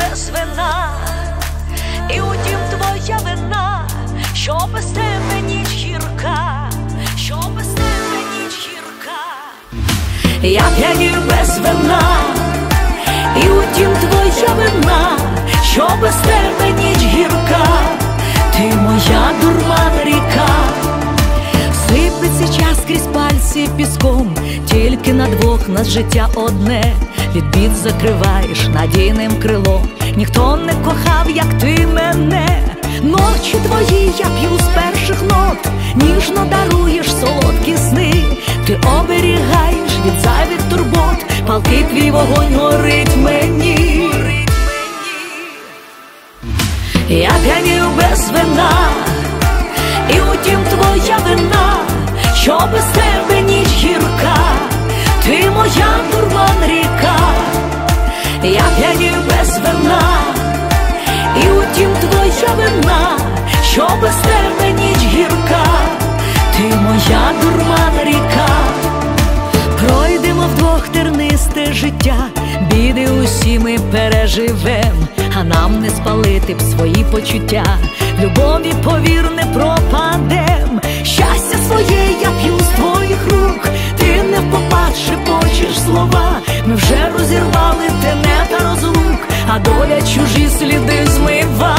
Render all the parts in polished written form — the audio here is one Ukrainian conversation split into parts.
без вина, і утім твоя вина, що без тебе ніч гірка, що без тебе ніч гірка. Я п'янію без вина, і утім твоя вина, що без тебе ніч гірка, ти моя дурман ріка. Сипеться час крізь пальці піском, тільки на двох нас життя одне. Від бід закриваєш надійним крилом, ніхто не кохав, як ти мене. Ночі твої я п'ю з перших нот, ніжно даруєш солодкі сни. Ти оберігаєш від зайвих турбот, палкий твій вогонь горить мені. Я п'янію без вина, і утім твоя вина, що без тебе ніч гірка, ти моя дурман ріка. Я п'янію без вина, і утім твоя вина, що без тебе ніч гірка, ти моя дурман ріка. Пройдемо вдвох тернисте життя, біди усі ми переживем, а нам не спалити б свої почуття, в любові, повір, не пропадем. Щастя своє я п'ю з твоїх рук, ти не впопад шепочеш слова. Ми вже розірвали тенета розлук, а доля чужі сліди змива.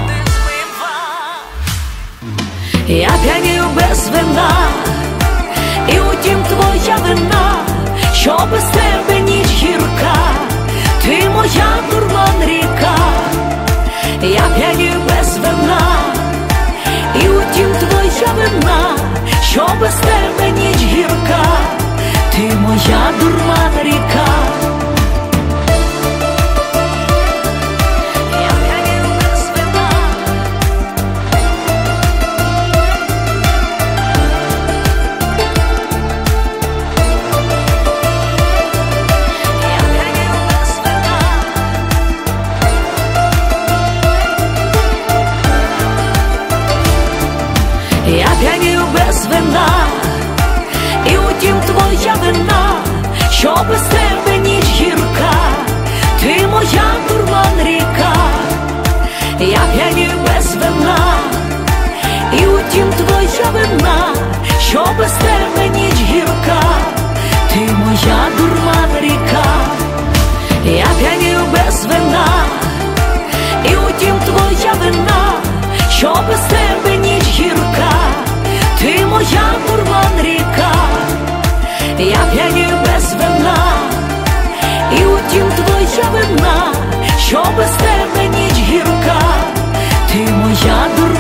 Я п'янію без вина, і утім твоя вина, що без тебе ніч гірка, ти моя дурман ріка. Я п'янію без вина, і утім твоя вина, що без тебе ніч гірка, ти моя дурман ріка. Я п'янію без вина, і утім твоя вина, що без тебе ніч гірка, ти моя дурман ріка. Я п'янію без вина, і утім твоя вина, що без тебе ніч гірка, ти моя дурман ріка. Я п'янію без вина, і утім твоя вина, що без тебе ніч гірка, ти моя дурман ріка. Я п'янію без вина, і утім твоя вина, що без тебе ніч гірка, ти моя дурман ріка.